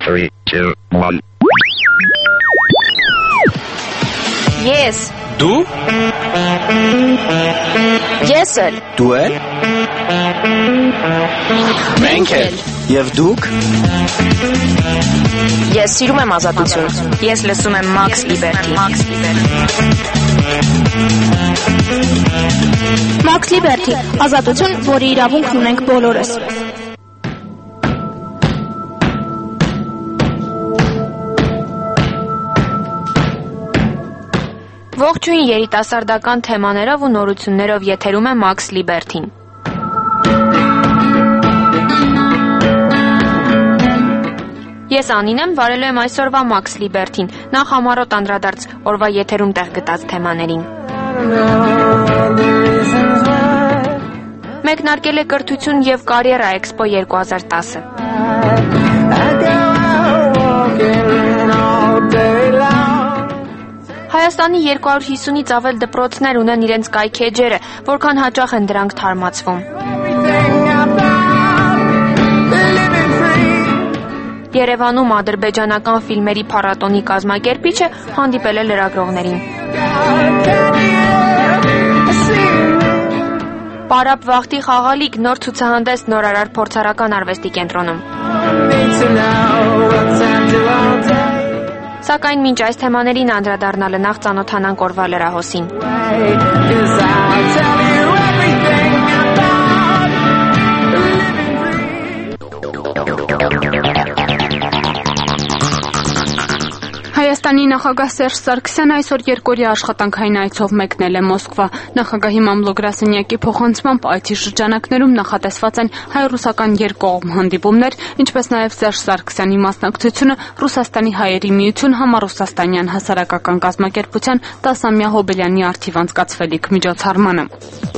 3, 2, 1. Ես Դու Ես էլ Դու էլ Մենք էլ Եվ դուք Ես սիրում եմ ազատություն Ես լսում եմ Max Liberty Max Liberty ազատություն, որի իրավունքն ունենք բոլորս Ողջույն երիտասարդական թեմաներով ու նորություններով եթերում է Max Liberty-ն Ես Անին եմ, վարելու եմ այսօրվա Max Liberty-ն, նախ համառոտ անդրադարձ օրվա եթերում տեղ գտած թեմաներին։ Մեկնարկել է կրթություն և կարիերա էքսպո 2010-ը։ Հայաստանի 250-ից ավել դպրոցներ ունեն իրենց կայքեջերը, որքան հաճախ են դրանք թարմացվում։ Երևանում ադրբեջանական ֆիլմերի փառատոնի կազմակերպիչը հանդիպել է լրագրողներին։ Պարապ Վախտի խաղալիք նոր ցուցահանդես նորարար փորձարարական արվեստի կենտրոնում։ Սակայն մինչ այս թեմաներին անդրադառնալը նախ ծանոթանանք օրվա լրահոսին։ Հայաստանի նախագահ Սերժ Սարգսյանը այսօր երկօրյա աշխատանքային այցով մեկնել է Մոսկվա։ Նախագահի մամլո-գրասենյակի փոխանցմամբ այցի շրջանակներում նախատեսված են հայ-ռուսական երկկողմ հանդիպումներ, ինչպես նաև Սերժ Սարգսյանի մասնակցությունը Ռուսաստանի հայերի միություն համառուսաստանյան հասարակական կազմակերպության 10-ամյա Հոբելյանի առթիվ անցկացվելիք միջոցառմանը։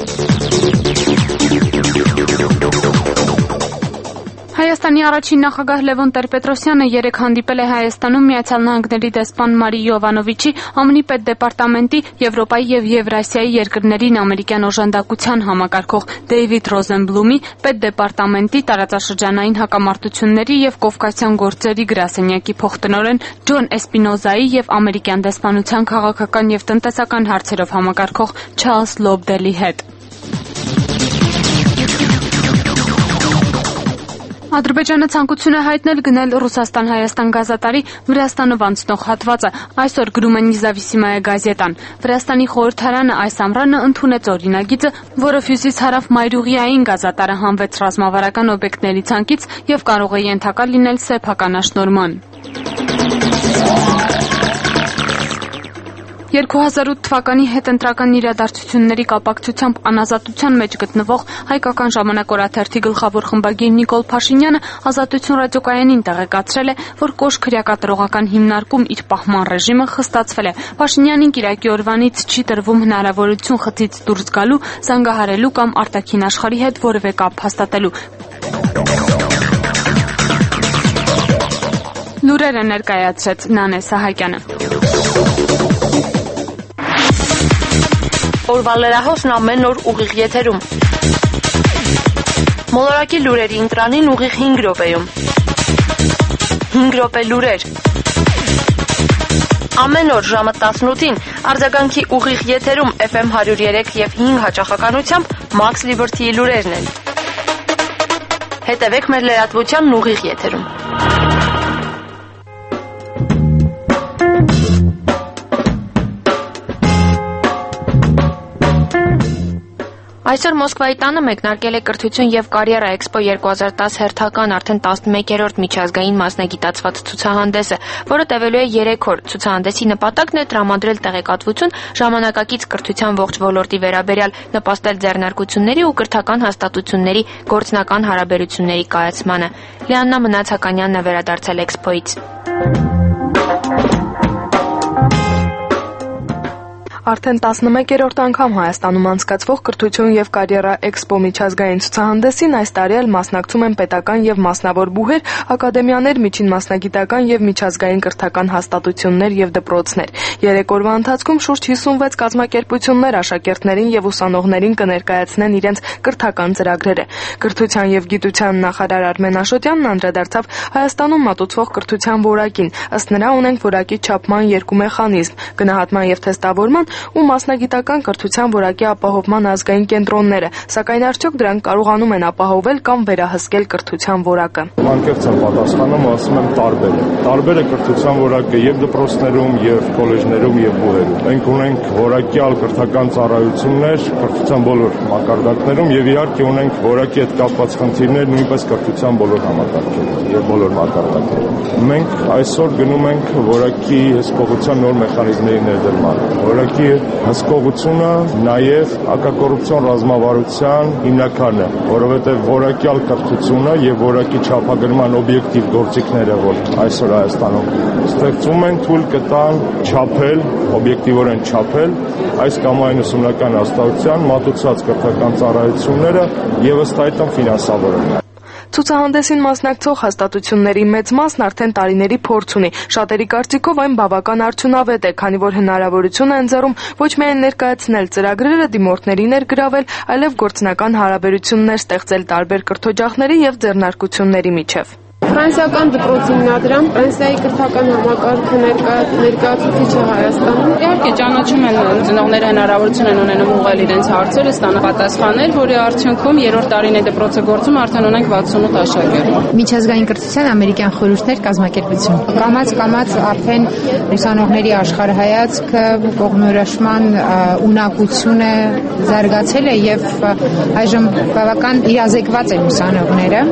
Հայաստանի առաջին նախագահ Լևոն Տեր-Պետրոսյանը երեկ հանդիպել է Հայաստանում Միացյալ Նահանգների դեսպան Մարի Յովանովիչի, ԱՄՆ պետդեպարտամենտի, Եվրոպայի և Եվրասիայի երկրներին ամերիկյան օժանդակության համակարգող Դեյվիդ Ռոզենբլումի, պետդեպարտամենտի, տարածաշրջանային հակամարտությունների և կովկասյան գործերի գրասենյակի փոխտնօրեն Ջոն Էսպինոզայի և ամերիկյան դեսպանության քաղաքական և տնտեսական հարցերով համակարգող Չարլզ Լոբդելի հետ։ Ադրբեջանը ցանկություն է հայտնել գնել Ռուսաստան-Հայաստան գազատարի Վրաստանով անցնող հատվածը, այսօր գրում է Նիզավիսիմայա գազետան։ Վրաստանի խորհրդարանը այս ամռանը ընդունեց օրինագիծը, որով հյուսիս-հարավ մայրուղիային գազատարը հանվեց ռազմավարական օբյեկտների ցանկից և կարող է ենթակա լինել սեփականաշնորհման։ 2008 թվականի հետընտրական իրադարձությունների կապակցությամբ անազատության մեջ գտնվող հայկական ժամանակ օրաթերթի գլխավոր խմբագիր Նիկոլ Փաշինյանը Ազատություն ռադիոկայանին տեղեկացրել է, որ կոշտ քրեակատարողական հիմնարկում իր պահման ռեժիմը խստացվել է։ Փաշինյանին կիրակի օրվանից չի տրվում հնարավորություն խցից դուրս գալու, զանգահարելու կամ արտաքին աշխարհի հետ որևէ կապ հաստատելու։ Լուրերը ներկայացրեց Նանե Սահակյանը։ Օրվա լրահոսն ամեն օր ուղիղ եթերում։ Մոլորակի լուրերի ընտրանին ուղիղ 5 րոպեում։ 5 րոպե լուրեր։ Ամեն օր ժամը 18-ին արձագանքի ուղիղ եթերում FM 103 և 5 հաճախականությամբ Max Liberty-ի լուրերն են։ Հետևեք մեր լրատվությանն ուղիղ եթերում։ Այսօր Մոսկվայի տանը մեկնարկել է կրթություն և կարիերա էքսպո 2010 հերթական արդեն 11-րդ միջազգային մասնագիտացված ցուցահանդեսը, որը տևելու է 3 օր։ Ցուցահանդեսի նպատակն է տրամադրել տեղեկատվություն ժամանակակից կրթության ողջ ոլորտի վերաբերյալ, նպաստել ձեռնարկությունների ու կրթական հաստատությունների գործնական հարաբերությունների կայացմանը։ Լիաննա Մնացականյանն է վերադարձել էքսպոից։ Արդեն 11-րդ անգամ Հայաստանում անցկացվող կրթություն եւ կարիերա էքսպո միջազգային ցուցահանդեսին այս տարի էլ մասնակցում են պետական եւ մասնավոր բուհեր, ակադեմիաներ, միջին մասնագիտական եւ միջազգային կրթական հաստատություններ եւ դպրոցներ։ 3 օրվա ընթացքում շուրջ 56 կազմակերպություններ աշակերտներին եւ ուսանողներին կներկայացնեն իրենց կրթական ծրագրերը։ Կրթության եւ գիտության նախարար Արմեն Աշոտյանն անդրադարձավ Հայաստանում մատուցվող կրթության որակին։ Ըստ նրա ունենք որակի չափման երկու մեխանիզմ՝ գնահատման եւ թեստավորման ու մասնագիտական կրթության որակի ապահովման ազգային կենտրոնները, սակայն արդյոք դրանք կարողանում են ապահովել կամ վերահսկել կրթության որակը։ Անկեղծ եմ պատասխանում, ասում եմ տարբեր է։ Տարբեր է կրթության որակը եւ դպրոցներում, եւ քոլեջներում, եւ բուհերում։ Մենք ունենք որակյալ կրթական ծառայություններ կրթության բոլոր մակարդակներում եւ իհարկե ունենք որակի հետ կապված խնդիրներ նույնպես կրթության բոլոր համակարգերում եւ բոլոր մակարդակներում։ Մենք այսօր գնում ենք որակի հսկողության նոր մեխանիզմների ներդրման։ Որակի հսկողությունը նաև հակակոռուպցիոն ռազմավարության հիմնականն է, որովհետև որակյալ կրթությունը եւ որակի չափագրման օբյեկտիվ գործիքները, որ այսօր Հայաստանում ստեղծում են, թույլ կտան չափել, օբյեկտիվորեն չափել այս կամ այն ուսումնական հաստատության մատուցած կրթական ծառայությունները եւ ըստ այդմ ֆինանսավորել։ Ցուցահանդեսին մասնակցող հաստատությունների մեծ մասն արդեն տարիների փորձ ունի։ Շատերի կարծիքով այն բավական արդյունավետ է, քանի որ հնարավորություն է ընձեռում ոչ միայն ներկայացնել ծրագրերը, դիմորդների ներգրավել, այլև գործնական հարաբերություններ ստեղծել տարբեր կրթօջախների եւ ձեռնարկությունների միջև։ Ֆրանսիական դպրոցի հիմնադրամ, Ֆրանսիայի կրթական համակարգը ներկայացուցիչ է Հայաստանում։ Իհարկե ճանաչում են ծնողները հնարավորություն են ունենում ուղղել իրենց հարցերը, ստանալ պատասխաններ, որի արդյունքում երրորդ տարին է դպրոցը գործում, արդեն ունենք 68 աշակերտ։ Միջազգային կրթության ամերիկյան խորհուրդներ կազմակերպություն։ Կամաց արդեն ուսանողների աշխարհայացքը, կողմնորոշման ունակությունը զարգացել է եւ այժմ բավական իրազեկված են ուսանողները։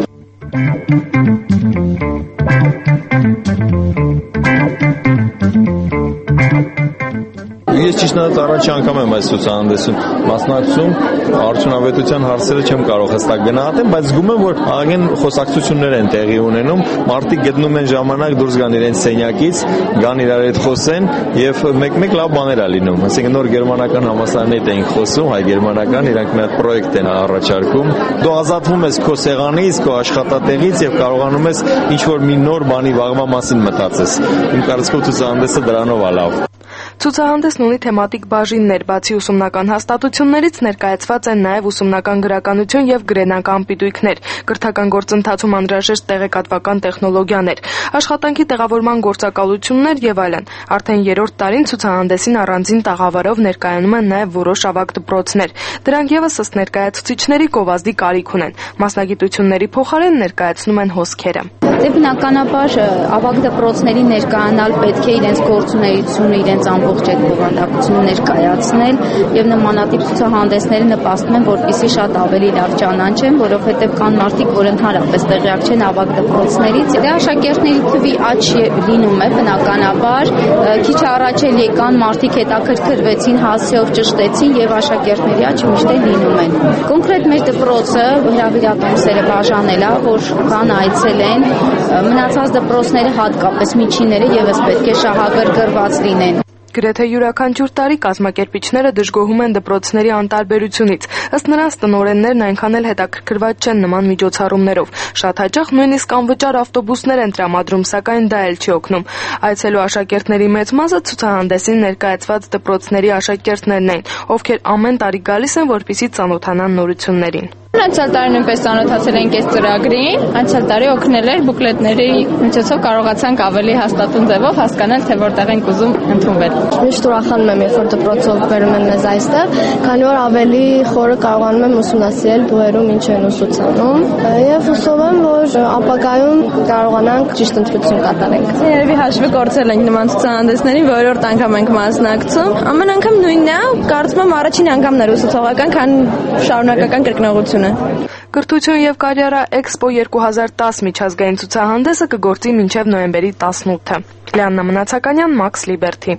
Ես ճիշտն ասած առաջի անգամ եմ այս ցուցահանդեսում մասնակցում, արդյունավետության հարցերը չեմ կարող հստակ գնահատել, բայց զգում եմ, որ աղեն խոսակցություններ են տեղի ունենում, մարդիկ գտնում են ժամանակ դուրս գան իրենց սենյակից, գան իրար հետ խոսեն եւ մեկ-մեկ լավ բաներ ա լինում։ Այսինքն նոր գերմանական համալսարանից էինք խոսում, հայ-գերմանական, իրանք մի հատ պրոյեկտ են առաջարկում։ Դու ազատվում ես քո սեղանից, քո աշխատատեղից եւ կարողանում ես ինչ-որ մի նոր բանի վաղվա մասին մտածես։ Իմ կարծիքով ցուցահանդեսը դրանով է լավ։ Ցուցահանդեսն ունի թեմատիկ բաժիններ, բացի ուսումնական հաստատություններից ներկայացված են նաև ուսումնական գրականություն եւ գրենական պիտույքներ, կրթական գործընթացում անհրաժեշտ տեղեկատվական տեխնոլոգիաներ, աշխատանքի տեղավորման գործակալություններ եւ այլն։ Արդեն երրորդ տարին ցուցահանդեսին առանձին տաղավարով ներկայանում են նաև որոշ ավագ դպրոցներ։ Դրանք եւս ըստ ներկայացուցիչների գովազդի կարիք ունեն։ Մասնագիտությունների փոխարեն ներկայացնում են հոսքերը։ Բնականաբար ավագ դպրոցների ներկայանալ պետք է իրենց գործունեությունը, իրենց ամբողջ այդ բովանդակությունը ներկայացնել եւ նմանատիպ ցուցահանդեսները նպաստում են, որպեսզի շատ ավելի լավ ճանաչեն, որովհետեւ կան մարդիկ, որ ընդհանրապես տեղյակ չեն ավագ դպրոցներից։ Դե աշակերտների թվի աճ լինում է բնականաբար, քիչ առաջ էլ եկան մարդիկ հետաքրքրվեցին, հասցեով ճշտեցին եւ աշակերտների աճը միշտ էլ լինում են։ Կոնկրետ մեր դպրոցը հրավիրատոմսերը բաժանել է, որ կան այցելեն, մնացած դպրոցները հատկապես միջինները եւս պետք է շահագրգռված լինեն։ Գրեթե յուրաքանչյուր տարի կազմակերպիչները դժգոհում են դպրոցների անտարբերությունից։ Ըստ նրանց տնօրեններն այնքան էլ հետաքրքրված չեն նման միջոցառումներով։ Շատ հաճախ նույնիսկ անվճար ավտոբուսներ են տրամադրում, սակայն դա էլ չի օգնում։ Այցելու աշակերտների մեծ մասը ցուցահանդեսին ներկայացված դպրոցների աշակերտներն են, ովքեր ամեն տարի գալիս են, որպեսզի ծանոթանան նորություններին։ Անցյալ տարի նույնպես ծանոթացել ենք այս ծրագրին, անցյալ տարի օգնել էր բուկլետների միջոցով կարողացանք ավելի հաստատուն ձևով հասկանալ, թե որտեղ ենք ուզում ընդունվել։ Միշտ ուրախանում եմ, երբ որ դպրոցով բերում են մեզ այստեղ, քանի որ ավելի խորը կարողանում եմ ուսումնասիրել բուհերում ինչ են ուսուցանում, եւ հուսով եմ, որ ապագայում կարողանանք ճիշտ ընտրություն կատարենք։ Երևի հաշվի կորցրել ենք նման ցուցահանդեսներին, որորդ անգամ ենք մասնակցում։ Ամեն անգամ նույնն է, կարծում եմ առաջին անգամն էր ուսուցողական, քան շարունակական կրկնողությունը։ Կրթություն եւ կարիերա էքսպո 2010 միջազգային ցուցահանդեսը կգործի մինչև նոյեմբերի 18-ը։ Լիաննա Մնացականյան, Max Liberty։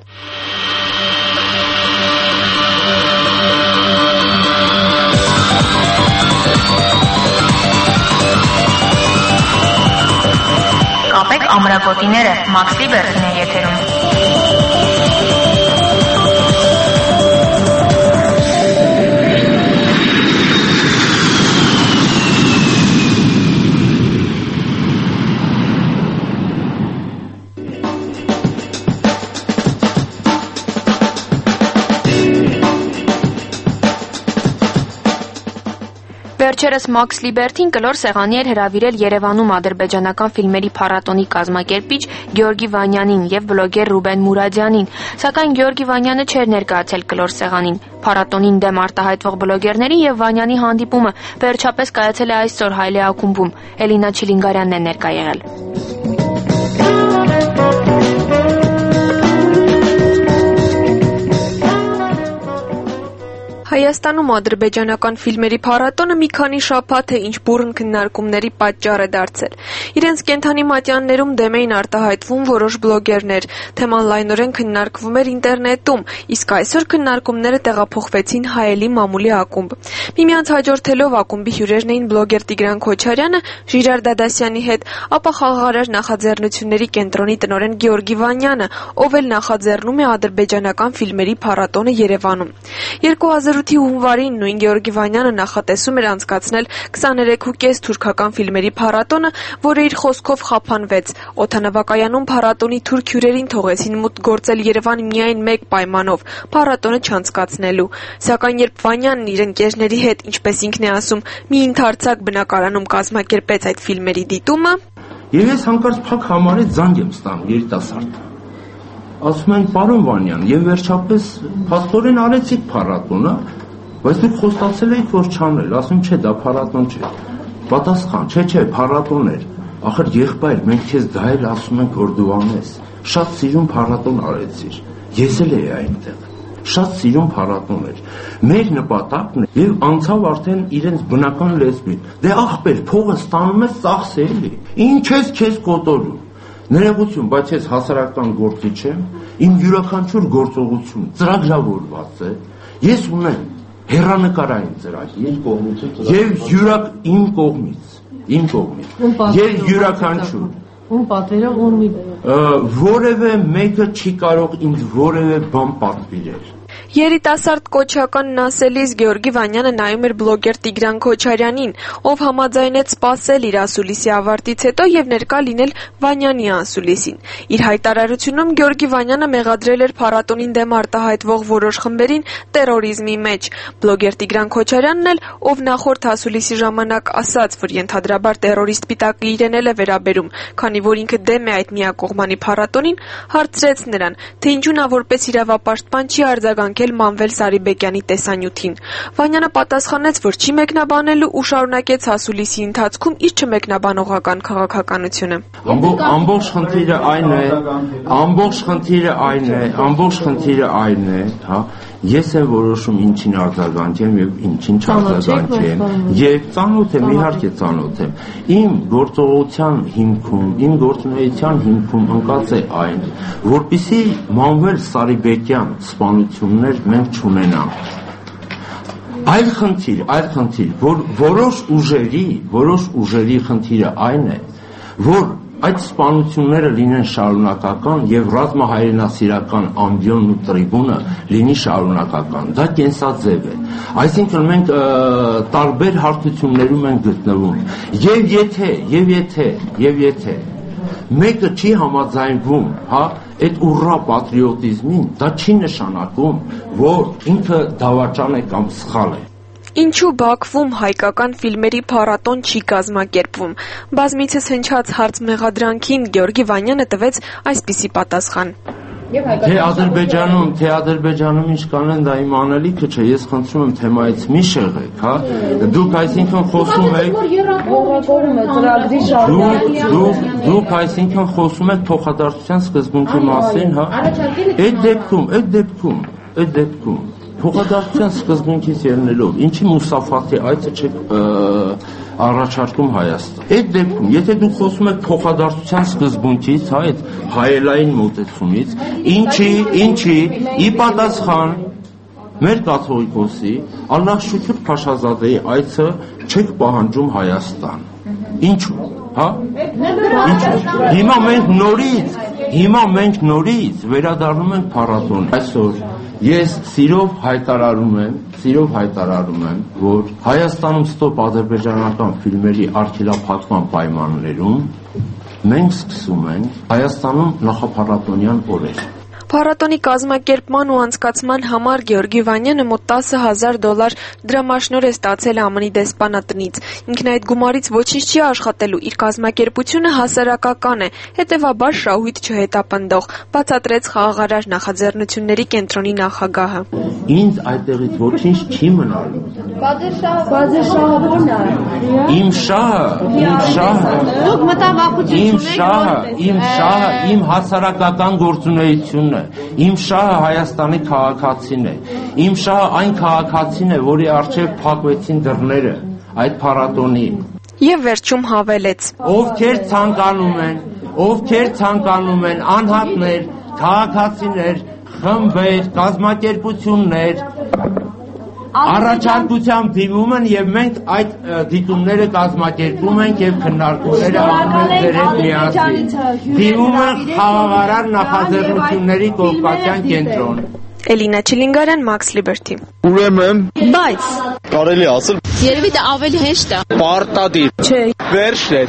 Կապեք ամրագոտիները, Max Liberty-ն է եթերում։ Վերջերս Max Liberty-ն կլոր սեղանի էր հրավիրել Երևանում ադրբեջանական ֆիլմերի փառատոնի կազմակերպիչ Գեորգի Վանյանին եւ բլոգեր Ռուբեն Մուրադյանին, սակայն Գեորգի Վանյանը չէր ներկայացել կլոր սեղանին։ Փառատոնին դեմ արտահայտվող բլոգերների եւ Վանյանի հանդիպումը վերջապես կայացել է այսօր Հայլե ակումբում։ Էլինա Չիլինգարյանն է ներկա եղել։ Հայաստանում ադրբեջանական ֆիլմերի փառատոնը մի քանի շաբաթ է ինչ բուռն քննարկումների պատճառ է դարձել։ Իրենց կենդանի մատյաններում դեմ էին արտահայտվում որոշ բլոգերներ, թեման լայնորեն քննարկվում էր ինտերնետում, իսկ այսօր քննարկումները տեղափոխվեցին Հայելի մամուլի ակումբ։ Միմյանց հաջորդելով ակումբի հյուրերն էին բլոգեր Տիգրան Քոչարյանը Ժիրար Դադասյանի հետ, ապա խաղաղարար նախաձեռնությունների կենտրոնի տնօրեն Գեորգի Վանյանը, ով էլ նախաձեռնում է ադրբեջանական ֆիլմերի փառատոնը Երևանում։ 2008-ի հունվարին նույն Գեորգի Վանյանը նախատեսում էր անցկացնել 23.5 թուրքական ֆիլմերի փառատոնը, որը իր խոսքով խափանվեց։ Օդանավակայանում փառատոնի թուրք հյուրերին թողեցին մուտք գործել Երևան միայն մեկ պայմանով՝ փառատոնը չանցկացնելու։ Սակայն երբ Վանյանն իր ընկերների հետ, ինչպես ինքն է ասում, մի ընդարձակ բնակարանում կազմակերպեց այդ ֆիլմերի դիտումը, եւ ես հանկարծ փակ համարեց զանգ եմ ստանում երիտասարդ։ Ասում են պարոն Վանյան, եւ վերջապես փաստորեն արեցիք փառատոնը, բայց դուք խոստացել եք որ չանել, ասում չէ, դա փառատոն չէ։ Պատասխան, չէ, փառատոն էր։ Ախր եղբայր, մենք քեզ դա էլ ասում ենք որ դու անես։ Շատ սիրուն փառատոն արեցիր։ Ես էլ էի այնտեղ։ Շատ սիրուն փառատոն էր։ Մեր նպատակն է եւ անցավ արդեն իրենց բնական լեզվին։ Դե ախպեր, փողը ստանում ես ծախսելի։ Ինչ ես քեզ կոտորում։ Ներողություն, բայց ես հասարակական գործիչ եմ, իմ յուրաքանչյուր գործողություն ծրագրավորված է, ես ունեմ հեռանկարային ծրագիր եւ իմ կողմից եւ յուրաքանչյուր ում պատվերը ում որևէ մեկը չի կարող ինձ որևէ բան պատվիրել։ Երիտասարդ կոչականն ասելիս Գեորգի Վանյանը նայում էր բլոգեր Տիգրան Քոչարյանին, ով համաձայնեց սպասել իր ասուլիսի ավարտից հետո եւ ներկա լինել Վանյանի ասուլիսին։ Իր հայտարարությունում Գեորգի Վանյանը մեղադրել էր փառատոնին դեմ արտահայտվող որոշ խմբերին տերորիզմի մեջ։ Բլոգեր Տիգրան Քոչարյանն էլ, ով նախորդ ասուլիսի ժամանակ ասաց, որ ենթադրաբար տերորիստ պիտակը իրեն էլ է վերաբերում, քանի որ ինքը դեմ է այդ միակողմանի փառատոնին, հարցրեց նրան, թե ինչու նա որպես իրավապաշտպան չի արձագանքել Մանվել Սարիբեկյանի տեսանյութին։ Վանյանը պատասխանեց, որ չի մեկնաբանելու ու շարունակեց ասուլիսի ընթացքում իր չմեկնաբանողական քաղաքականությունը։ Ամբողջ խնդիրը այն է, հա, ես եմ որոշում ինչին արձագանքեմ եւ ինչին չարձագանքեմ, եւ ծանոթ եմ, իհարկե ծանոթ եմ։ Իմ գործողության հիմքում, իմ գործունեության հիմքում ընկած է այն, որպեսզի Մանվել Սարիբեկյան սպանություններ մենք չունենանք։ Այլ խնդիր, որ որոշ ուժերի խնդիրը այն է, որ այդ սպանությունները լինեն շարունակական եւ ռազմահայրենասիրական ամբիոնն ու տրիբունը լինի շարունակական։ Դա կենսաձև է։ Այսինքն մենք տարբեր հարթություններում ենք գտնվում։ Եվ եթե մեկը չի համաձայնվում, հա, այդ ուռա պատրիոտիզմին, դա չի նշանակում, որ ինքը դավաճան է կամ սխալ է։ Ինչու Բաքվում հայկական ֆիլմերի փառատոն չի կազմակերպվում։ Բազմիցս հնչած հարց մեղադրանքին Գեորգի Վանյանը տվեց այսպիսի պատասխան. Թե Ադրբեջանում ինչ կանեն դա իմ անելիքը չէ, ես խնդրում եմ թեմայից մի շեղեք, հա։ Դուք այսինքն խոսում եք փոխադարձության սկզբունքի մասին, հա։ Այդ դեպքում փոխադարձության սկզբունքից ելնելով, ինչի Մուսաֆաթի այցը չեք առաջարկում Հայաստան։ Այդ դեպքում, եթե դուք խոսում եք փոխադարձության սկզբունքից, հա, այդ հայելային մոտեցումից, ինչի ի պատասխան մեր կաթողիկոսի Ալլահ շուքր Փաշազադեի այցը չեք պահանջում Հայաստան։ Ինչու՞, հա։ Հիմա մենք նորից վերադառնում ենք փառատոն։ Այսօր ես սիրով հայտարարում եմ, որ Հայաստանում ստոպ ադրբեջանական ֆիլմերի արգելափակման պայմաններում մենք սկսում ենք Հայաստանում նախափառատոնյան օրեր։ Փառատոնի կազմակերպման ու անցկացման համար Գեորգի Վանյանը մոտ $10,000 դրամաշնոր է ստացել ԱՄՆ-ի դեսպանատնից։ Ինքն այդ գումարից ոչինչ չի աշխատելու, իր կազմակերպությունը հասարակական է, հետևաբար շահույթ չհետապնդող, բացատրեց խաղաղարար նախաձեռնությունների կենտրոնի նախագահը։ Ինձ այդտեղից ոչինչ չի մնալու։ Պատերշահը ո՞րն է։ Իմ շահը, Դուք մտավախություն իմ շահը, իմ հասարակական գործունեությունն է, իմ շահը Հայաստանի քաղաքացին է, իմ շահը այն քաղաքացին է, որի առջև փակվեցին դռները այդ փառատոնի։ Եվ վերջում հավելեց. ովքեր ցանկանում են անհատներ, քաղաքացիներ, խմբեր, կազմակերպություններ առաջարկությամբ դիմում են եւ մենք այդ դիտումները կազմակերպում ենք եւ քննարկումները անում ենք դեր միասին։ Դիմում են խաղաղարար նախաձեռնությունների կողմնակցության կենտրոն։ Էլինա Չիլինգարյան, Max Liberty։ Ուրեմն, Բայց կարելի ասել, երևի դա ավելի հեշտ է։ պարտադիր։ Չէ։ Վերջն է։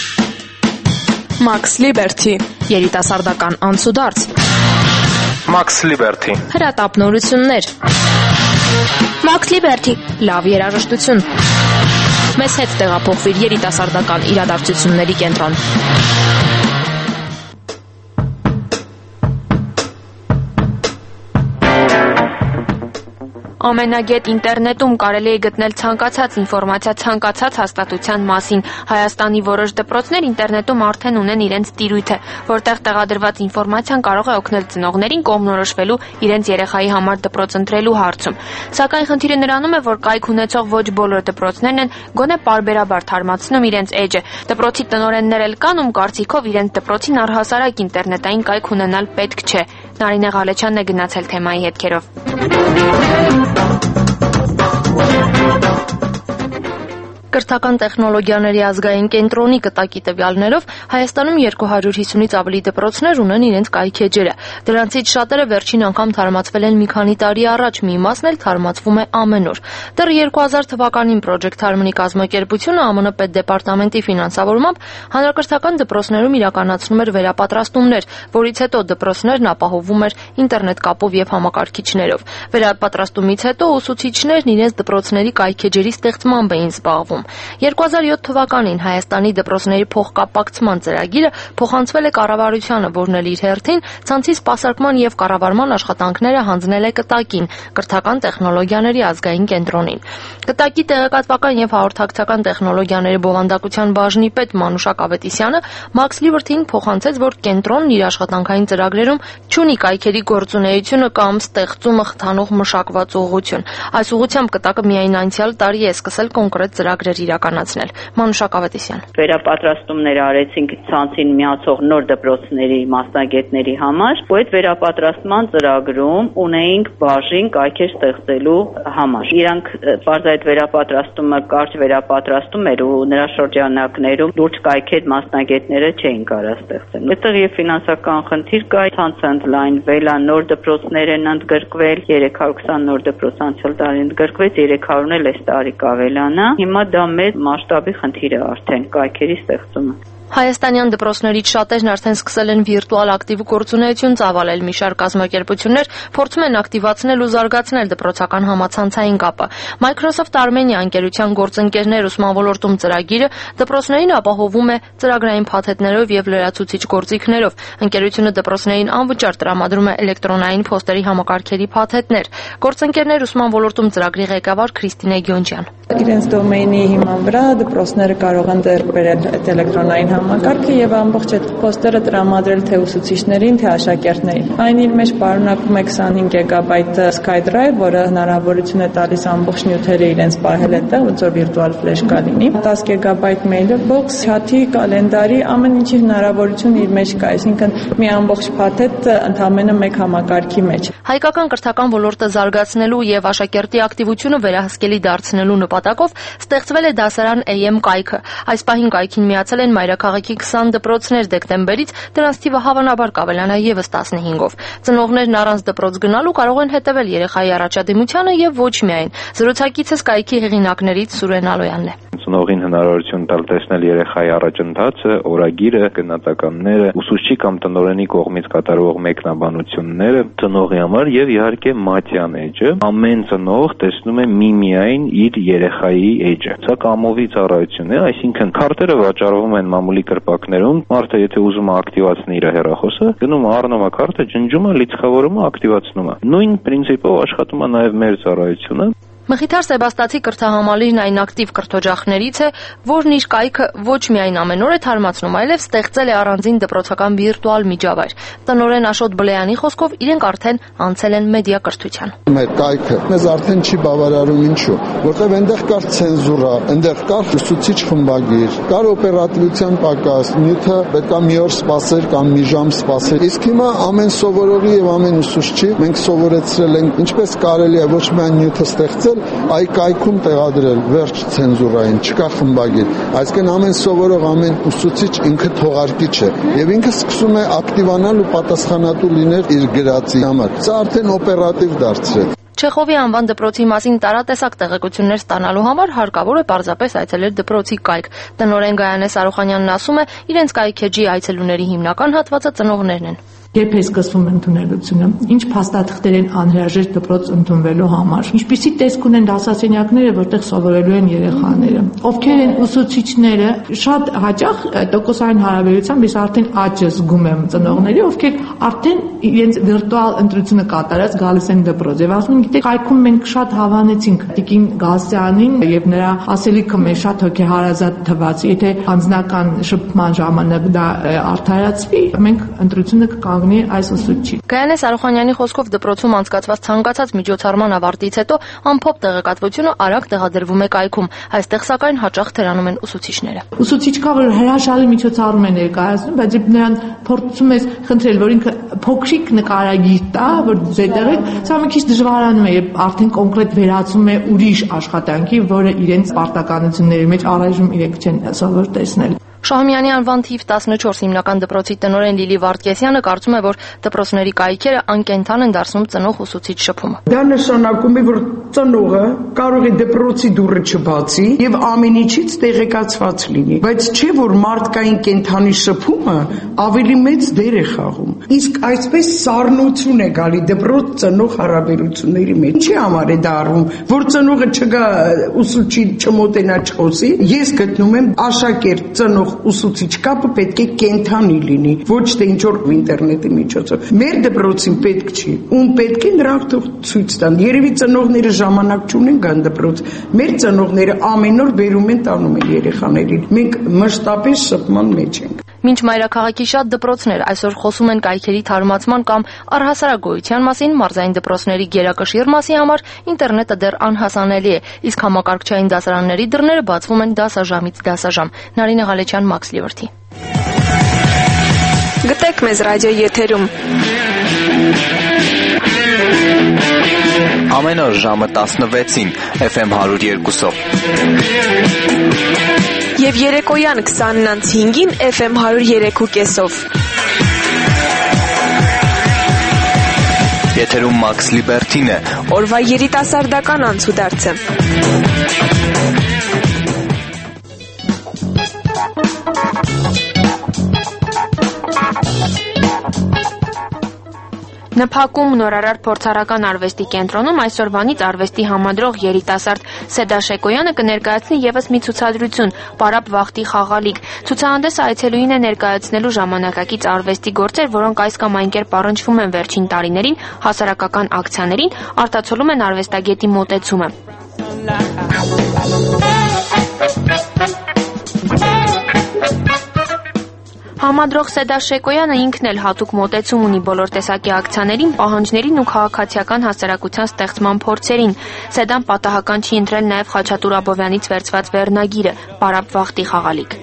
Max Liberty։ Երիտասարդական անցուդարձ։ Max Liberty։ Հրատապնորություններ։ Max Liberty։ Լավ երաժշտություն։ Մեզ հետ տեղափոխվիր երիտասարդական իրադարձությունների կենտրոն։ Ամենագետ ինտերնետում կարելի է գտնել ցանկացած ինֆորմացիա ցանկացած հաստատության մասին։ Հայաստանի որոշ դպրոցներ ինտերնետում արդեն ունեն իրենց տիրույթը, որտեղ տեղադրված ինֆորմացիան կարող է օգնել ծնողներին կողմնորոշվելու իրենց երեխայի համար դպրոց ընտրելու հարցում։ Սակայն խնդիրը նրանում է, որ կայք ունեցող ոչ բոլոր դպրոցներն են գոնե պարբերաբար թարմացնում իրենց էջը։ Դպրոցի տնօրեններ էլ կան, ում կարծիքով իրենց դպրոցին առհասարակ ինտերնետային կայք ունենալ պետք չէ։ Նարինե Ղալեչյանն է գնացել թեմայի հետքերով։ Կրթական տեխնոլոգիաների ազգային կենտրոնի կտակի տվյալներով Հայաստանում 250-ից ավելի դպրոցներ ունեն իրենց կայքեջերը։ Դրանցից շատերը վերջին անգամ թարմացվել են մի քանի տարի առաջ, մի մասն էլ թարմացվում է ամեն օր։ Դեռ 2000 թվականին Project Harmony կազմակերպությունը ԱՄՆ պետդեպարտամենտի ֆինանսավորմամբ հանրակրթական դպրոցներում իրականացնում էր վերապատրաստումներ, որից հետո դպրոցներն ապահովում էր ինտերնետ կապով եւ համակարգիչներով։ Վերապատրաստումից հետո ուսուցիչներն իրենց դպրոցների կայքեջերի ստեղծմամբ էին զբաղվում։ 2007 թվականին Հայաստանի դպրոցների փոխկապակցման ծրագիրը փոխանցվել է կառավարությանը, որն էլ իր հերթին ցանցի սպասարկման եւ կառավարման աշխատանքները հանձնել է կտակին, կրթական տեխնոլոգիաների ազգային կենտրոնին։ Կտակի տեղեկատվական եւ հաղորդակցական տեխնոլոգիաների բովանդակության բաժնի պետ Մանուշակ Ավետիսյանը Max Liberty-ին փոխանցեց, որ կենտրոնն իր աշխատանքային ծրագրերում չունի կայքերի գործունեությունը կամ ստեղծումը խթանող մշակված ուղղություն։ Այս ուղղությամբ կտակը միայն անցյալ տարի է սկսել կոնկրետ ծրագրեր իրականացնել։ Մանուշակ Ավետիսյան։ Վերապատրաստումներ արեցինք ցանցին միացող նոր դպրոցների մասնագետների համար, ու այդ վերապատրաստման ծրագրում ունեինք բաժին կայքեր ստեղծելու համար։ Իրանք բարձր այդ վերապատրաստումը կարճ վերապատրաստում էր ու նրա շրջանակներում լուրջ կայքեր մասնագետները չէին կարող ստեղծել։ Այդտեղ եւ ֆինանսական խնդիր կա, ցանցը ընդլայնվել է, նոր դպրոցներ են ընդգրկվել, 320 նոր դպրոց անցյալ տարի ընդգրկվեց, 300-ն էլ այս տարի կավելանա։ Հիմա դա մեծ մասշտաբի խնդիր է արդեն կայքերի ստեղծումը։ Հայաստանյան դպրոցներից շատերն արդեն սկսել են վիրտուալ ակտիվ գործունեություն ծավալել։ Մի շարք կազմակերպություններ փորձում են ակտիվացնել ու զարգացնել դպրոցական համացանցային կապը։ Microsoft Armenia ընկերության գործընկերներ ուսման ոլորտում ծրագիրը դպրոցներին ապահովում է ծրագրային փաթեթներով եւ լրացուցիչ գործիքներով։ Ընկերությունը դպրոցներին անվճար տրամադրում է էլեկտրոնային փոստերի համակարգերի փաթեթներ։ Գործընկերներ ուսման ոլորտում ծրագրի ղեկավար Քրիստինե Գյոնջյան։ Իրենց դոմեյնի հիման վրա դպրոցները կարող են ձեռք բերել այդ էլեկտրոնային համակարգը եւ ամբողջ այդ փոստերը տրամադրել թե ուսուցիչներին, թե աշակերտներին։ Այն իր մեջ պարունակում է 25 GB SkyDrive, որը հնարավորություն է տալիս ամբողջ նյութերը իրենց պահել այդտեղ, ոնց որ վիրտուալ ֆլեշկա լինի։ 10 GB mailbox, chat-ի, կալենդարի, ամեն ինչի հնարավորություն իր մեջ կա, այսինքն մի ամբողջ փաթեթ ընդամենը մեկ համակարգի մեջ։ Հայկական կրթական ոլորտը զարգացնելու եւ աշակերտի ակտիվությունը վերահսկելի դարձնելու նպատակով ստեղծվել է դասարան AM կայքը։ Այս պահին կայքին միացել են մայրաքաղաքի 20 դպրոցներ դեկտեմբերից, դրանց թիվը հավանաբար կավելանա եւս 15-ով։ Ծնողներն առանց դպրոց գնալու կարող են հետևել երեխայի առաջադիմությանը եւ ոչ միայն։ Զրուցակիցս կայքի հեղինակներից Սուրեն Ալոյանն է։ Ծնողին հնարավորություն տալ տեսնել երեխայի առաջընթացը, օրագիրը, գնահատականները, ուսուցչի կամ տնօրենի կողմից կատարվող մեկնաբանությունները ծնողի համար եւ իհարկե մատյան էջը։ Ամեն ծնող տեսնում է միմիայն իր երեխայի էջը։ Սա կամովի ծառայություն է, այսինքն քարտերը վաճառվում են մամուլի կրպակներում, մարդը եթե ուզում է ակտիվացնի իր հեռախոսը, գնում է առնում է քարտը, ջնջում է, լիցքավորում է, ակտիվացնում է։ Նույն պրինցիպով աշխատում է նաեւ մեր ծառայությունը։ Մխիթար Սեբաստացի կրթահամալիրն այն ակտիվ կրթօջախներից է, որն իր կայքը ոչ միայն ամեն օր է թարմացնում, այլև ստեղծել է առանձին դպրոցական վիրտուալ միջավայր։ Տնօրեն Աշոտ Բլեյանի խոսքով իրենք արդեն անցել են մեդիա կրթության։ Մեր կայքը մեզ արդեն չի բավարարում, ինչու՞, որտեղ այնտեղ կար ցենզուրա, այնտեղ կար ուսուցիչ խմբագիր, կար օպերատիվության պակաս, նյութը պետք է մի օր սպասեր կամ մի ժամ սպասեր։ Իսկ հիմա ամեն սովորողի եւ ամեն ուսուցչի մենք սովորեցրել ենք ինչպես կարելի է ոչ միայն նյութը ստեղծել, այ կայքում տեղադրել վերջ ցենզուրային, չկա խմբագիր։ Այսինքն ամեն սովորող, ամեն ուսուցիչ ինքը թողարկիչ է եւ ինքը սկսում է ակտիվանալ ու պատասխանատու լինել իր գրածի համար։ Սա արդեն օպերատիվ դարձրել։ Չեխովի անվան դպրոցի մասին տարատեսակ տեղեկություններ ստանալու համար հարկավոր է պարզապես այցելել դպրոցի կայք։ Տնօրեն Գայանե Սարոխանյանն ասում է, իրենց կայքեջի այցելուների հիմնական հատվածը ծնողներն են։ Երբ է սկսվում ընդունելությունը, ինչ փաստաթղթեր են անհրաժեշտ դպրոց ընդունվելու համար, ինչպիսի տեսք ունեն դասասենյակները, որտեղ սովորելու են երեխաները, ովքեր են ուսուցիչները, շատ հաճախ տոկոսային հարաբերությամբ ես արդեն աճը զգում եմ ծնողների, ովքեր արդեն իրենց վիրտուալ ընտրությունը կատարած գալիս են դպրոց եւ ասում են, գիտեք, կայքում մենք շատ հավանեցինք Տիկին Գասյանին եւ նրա ասելիքը մեզ շատ հոգեհարազատ թվաց, եթե անձնական շփման ժամանակ դա արդարացվի, մենք ընտրությունը կկանգնի այս ուսուցչի։ Գայանե Սարոխանյանի խոսքով դպրոցում անցկացված ցանկացած միջոցառման ավարտից հետո ամփոփ տեղեկատվությունը արագ տեղադրվում է կայքում, այստեղ սակայն հաճախ թերանում են ուսուցիչները։ Ուսուցիչ կա, որ հրաշալի միջոցառում է ներկայացնում, բայց երբ նրան փորձում ես խնդրել, որ ինքը փոքրիկ նկարագիր տա, որ զետեղեք, սա մի քիչ դժվարանում է, երբ արդեն կոնկրետ վերածում է ուրիշ աշխատանքի, որը իրենց պարտականությունների մեջ առայժմ իրենք չեն սովոր տեսնել։ Շահումյանի անվան թիվ 14 հիմնական դպրոցի տնօրեն Լիլի Վարդգեսյանը կարծում է, որ դպրոցների կայքերը անկենդան են դարձնում ծնող-ուսուցիչ շփումը։ Դա նշանակում է, որ ծնողը կարող է դպրոցի դուռը չբացի եւ ամեն ինչից տեղեկացված լինի, բայց չէ որ մարդկային կենդանի շփումը ավելի մեծ դեր է խաղում։ Իսկ այսպես սառնություն է գալի դպրոց ծնող հարաբերությունների մեջ։ Ինչի համար է դա արվում, որ ծնողը չգա ուսուցչի չմոտենա չխոսի։ Ես գտնում եմ աշակերտ ծնող ուսուցիչ կապը պետք է կենդանի լինի, ոչ թե ինչ որ ինտերնետի միջոցով։ Մեր դպրոցին պետք չի, ում պետք է նրանք թող ցույց տան։ Երևի ծնողները ժամանակ չունեն գան դպրոց։ Մեր ծնողները ամեն օր բերում են տանում են երեխաներին։ Մենք մշտապես շփման մեջ ենք։ Մինչ մայրաքաղաքի շատ դպրոցներ այսօր խոսում են կայքերի թարմացման կամ առհասարակ գոյության մասին, մարզային դպրոցների գերակշիռ մասի համար ինտերնետը դեռ անհասանելի է, իսկ համակարգչային դասարանների դռները բացվում են դասաժամից դասաժամ։ Նարինե Ղալեչյան, Max Liberty։ Գտեք մեզ ռադիո եթերում։ Ամեն օր ժամը 16-ին FM 102-ով։ Եվ երեկոյան 20:05-ին FM 103.5-ով։ Եթերում Max Liberty-ն է, օրվա երիտասարդական անցուդարձը։ Նփակում նորարար փորձառական արվեստի կենտրոնում այսօրվանից արվեստի համադրող երիտասարդ Սեդա Շեկոյանը կներկայացնի եւս մի ցուցադրություն՝ Պարապ Վախտի խաղալիք։ Ցուցահանդեսը այցելուին է ներկայացնելու ժամանակակից արվեստի գործեր, որոնք այս կամ այն կերպ առնչվում են վերջին տարիներին հասարակական ակցիաներին, արտացոլում են արվեստագետի մոտեցումը։ Համադրող Սեդա Շեկոյանը ինքն էլ հատուկ մոտեցում ունի բոլոր տեսակի ակցիաներին, պահանջներին ու քաղաքացիական հասարակության ստեղծման փորձերին։ Սեդան պատահական չի ընտրել նաև Խաչատուր Աբովյանից վերցված վերնագիրը՝ Պարապ Վախտի խաղալիք։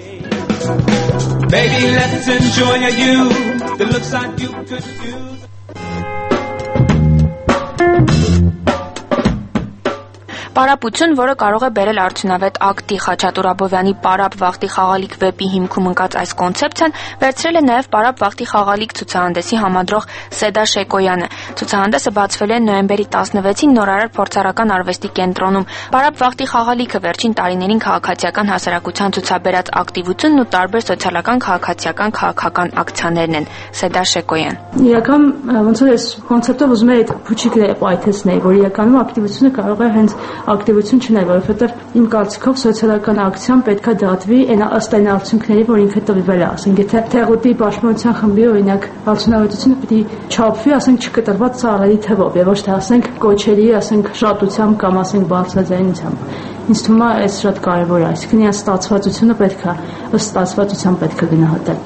Պարապություն, որը կարող է բերել արդյունավետ ակտի, Խաչատուր Աբովյանի «Պարապ վախտի խաղալիք» վեպի հիմքում ընկած այս կոնցեպցիան վերցրել է նաև «Պարապ վախտի խաղալիք» ցուցահանդեսի համադրող Սեդա Շեկոյանը։ Ցուցահանդեսը բացվել է նոյեմբերի 16-ին Նորարար փորձարարական արվեստի կենտրոնում։ «Պարապ վախտի խաղալիքը» վերջին տարիներին քաղաքացիական հասարակության ցուցաբերած ակտիվությունն ու տարբեր սոցիալական, քաղաքական ակցիաներն են։ Սեդա Շեկոյան։ Իրական ոնց որ այս կոնցեպտով ուզում եմ այդ փուչիկը պայթեցնել, որ իրականում ակտիվությունը կարող է հենց ակտիվություն չնել, որովհետև իմ կարծիքով սոցիալական ակցիան պետքա դատվի ըստ այն արդյունքների, որ ինքը տվել է, ասենք եթե Թեղուտի պաշտպանության խմբի օրինակ արդյունավետությունը պիտի չափվի, ասենք չկտրված ծառերի թվով, եւ ոչ թե ասենք կոչերի, ասենք շատությամբ կամ ասենք բարձրաձայնությամբ։ Ինձ թվում է այս շատ կարևոր է, այսինքն իրենց ստացվածությունը պետքա ըստ ստացվածության պետքա գնահատել։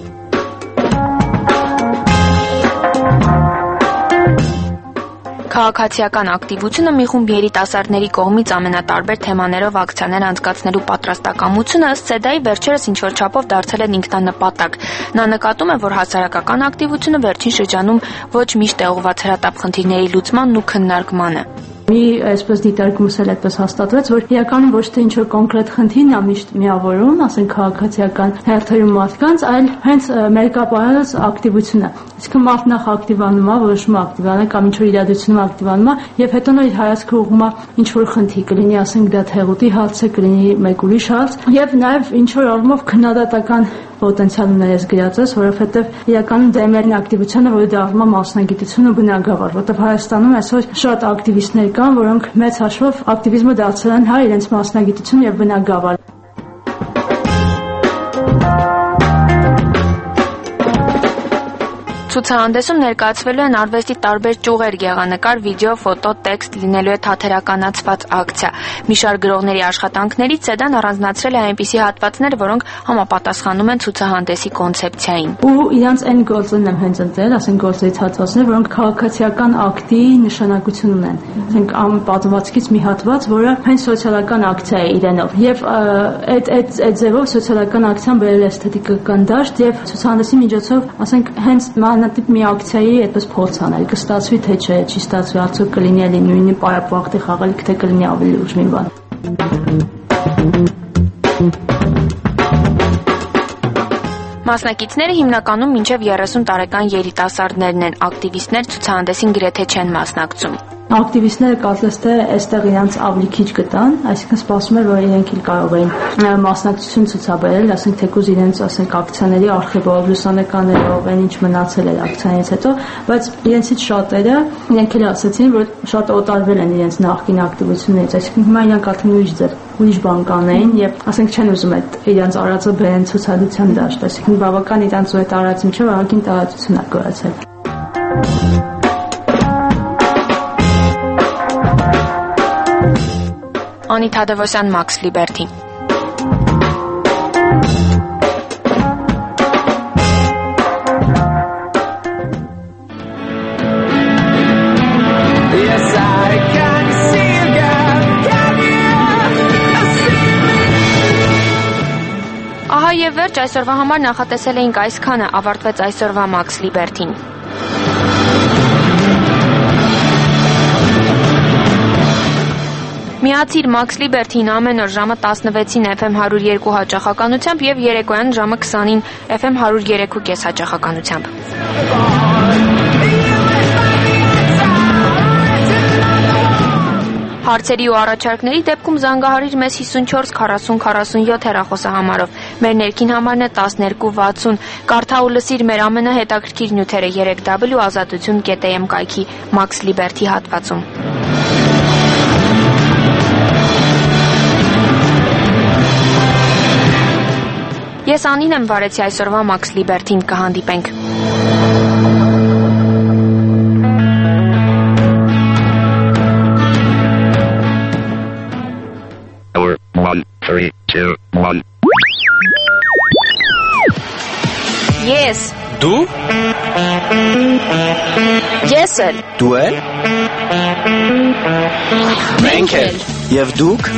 Քաղաքացիական ակտիվությունը մի խումբ երիտասարդների կողմից ամենատարբեր թեմաներով ակցիաներ անցկացնելու պատրաստակամությունը ըստ Սեդայի վերջերս ինչ-որ չափով դարձել են ինքնանպատակ։ Նա նկատում է, որ հասարակական ակտիվությունը վերջին շրջանում ոչ միշտ է ուղղված հրատապ խնդիրների լուծմանն ու քննարկմանը։ Մի այսպես դիտարկումս էլ այդպես հաստատվեց, որ իրականում ոչ թե ինչ-որ կոնկրետ խնդիրն է միշտ միավորում, ասենք քաղաքացիական հերթերում մարդկանց, այլ հենց մերկապարած ակտիվությունը։ Իսկ մարդն նախ ակտիվանում է, որոշում ակտիվանում կամ ինչ-որ իրադարձությունում ակտիվանում է, եւ հետո նոր հայացքը ուղղում է ինչ-որ խնդիր, կլինի ասենք դա Թեղուտի հարց է, կլինի մեկ ուրիշ հարց, եւ նաեւ ինչ-որ առումով քննադատական պոտենցիալ ուներ գրածես, որովհետև իրականում դեմերն ակտիվությունը, որը դառնում է մասնագիտություն ու բնագավառ, որտեղ Հայաստանում այսօր շատ ակտիվիստներ կան, որոնք մեծ հաշվով ակտիվիզմը դարձել են իրենց մասնագիտություն եւ բնագավառ։ Ցուցահանդեսում ներկայացվելու են արվեստի տարբեր ճյուղեր՝ գեղանկար, վիդեո, ֆոտո, տեքստ, լինելու է թատերականացված ակցիա։ Մի շարք գրողների աշխատանքներից Սեդան առանձնացրել է այնպիսի հատվածներ, որոնք համապատասխանում են ցուցահանդեսի կոնցեպցիային։ Ու իրանց այն գործերն եմ հենց ընտրել, ասենք գործերից հատվածներ, որոնք քաղաքացիական ակտի նշանակություն ունեն։ Ասենք պատմվածքից մի հատված, որը հենց սոցիալական ակցիա է իրենով։ Եվ այդ ձևով սոցիալական ակցիան բերել է էսթետիկական դաշտ եւ ցուցահանդեսի միջոցով, ասենք հենց տիպ մի ակցիայի այդպես փորձ անել, կստացվի թե չէ, չի ստացվի, արդյոք կլինի էլի նույնի պարապ վախտի խաղալիք, թե կլինի ավելի ուժ մի բան։ Մասնակիցները հիմնականում մինչև 30 տարեկան երիտասարդներն են, ակտիվիստներ ցուցահանդեսին գրեթե չեն մասնակցում։ Ակտիվիստները կարծես թե այստեղ իրենց ավելի քիչ գտան, այսինքն սպասում էր, որ իրենք էլ կարող էին մասնակցություն ցուցաբերել, ասենք թեկուզ իրենց ասենք ակցիաների արխիվով, լուսանկարներով, այն ինչ մնացել էր ակցիաներից հետո, բայց իրենցից շատերը իրենք էլ ասացին, որ շատ օտարվել են իրենց նախկին ակտիվություններից, այսինքն հիմա իրենք արդեն ուրիշ բան կանեին եւ ասենք չեն ուզում այդ իրենց արածը բերեն ցուցադրության դաշտ, այսինքն բավական իրենց ու այդ արածը միջև ահագին տարածություն է գոյացել։ Անի Թադևոսյան, Մաքս Լիբերթի։ Ահա եւ վերջ, այսօրվա համար նախատեսել էինք այսքանը, ավարտվեց այսօրվա Մաքս Լիբերթին։ Միացիր Մաքս Լիբերթին ամեն օր ժամը 16-ին FM 102 հաճախականությամբ եւ երեկոյան ժամը 20-ին FM 103.5 հաճախականությամբ։ Հարցերի ու առաջարկների դեպքում զանգահարիր մեզ 54 40 47 հեռախոսահամարով։ Մեր ներքին համարն է 1260։ Կարդա ու լսիր մեր ամենահետաքրքիր նյութերը 3w.azatutun.am կայքի Մաքս Լիբերթի հատվածում։ Ես Անին եմ վարեցի այսօրվա Մաքս Լիբերթին, կհանդիպենք։ Ես։ Դու։ Ես էլ։ Դու էլ։ Մենք էլ։ Եվ դուք։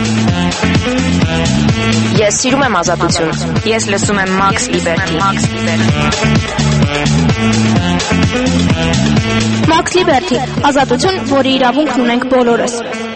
Ես սիրում եմ ազատություն։ Ես լսում եմ Մաքս Լիբերթի։ Մաքս Լիբերթի, ազատություն, որի իրավունքն ունենք բոլորս։